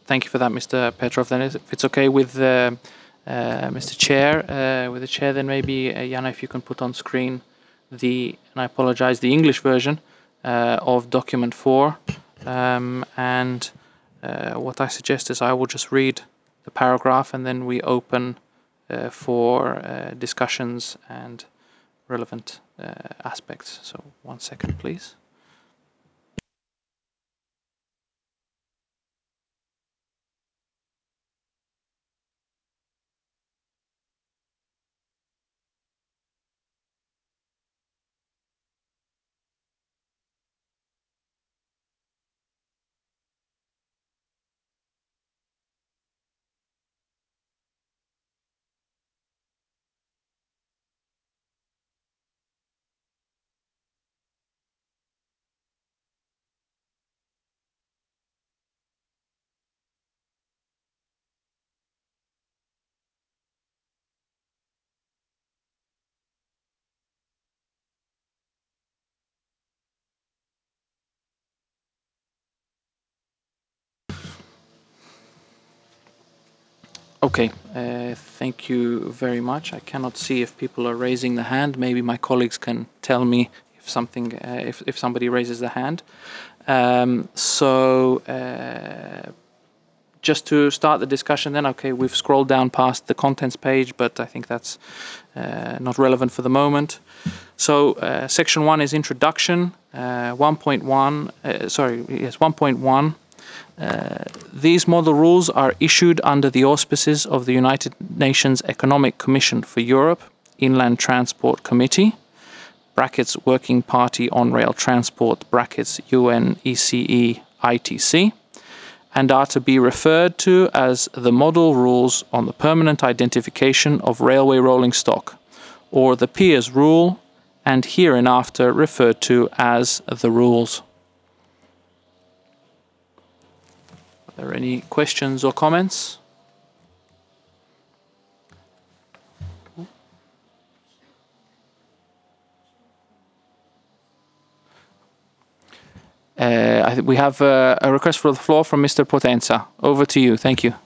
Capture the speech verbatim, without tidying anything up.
thank you for that, Mister Petrov. Then if it's okay with uh, uh, Mister Chair, uh, with the Chair, then maybe, uh, Jana, if you can put on screen the, and I apologize, the English version uh, of document four. Um, and uh, what I suggest is I will just read the paragraph and then we open uh, for uh, discussions and relevant uh, aspects. So one second, please. Okay, uh, thank you very much. I cannot see if people are raising the hand. Maybe my colleagues can tell me if something, uh, if, if somebody raises the hand. Um, so uh, just to start the discussion then, okay, we've scrolled down past the contents page, but I think that's uh, not relevant for the moment. So uh, section one is introduction, uh, one point one, uh, sorry, yes, one point one. Uh, these model rules are issued under the auspices of the United Nations Economic Commission for Europe, Inland Transport Committee, brackets Working Party on Rail Transport, brackets U N E C E I T C, and are to be referred to as the Model Rules on the Permanent Identification of Railway Rolling Stock, or the Peers Rule, and hereinafter referred to as the rules. Are there any questions or comments? Uh, I think we have uh, a request for the floor from Mister Potenza. Over to you. Thank you.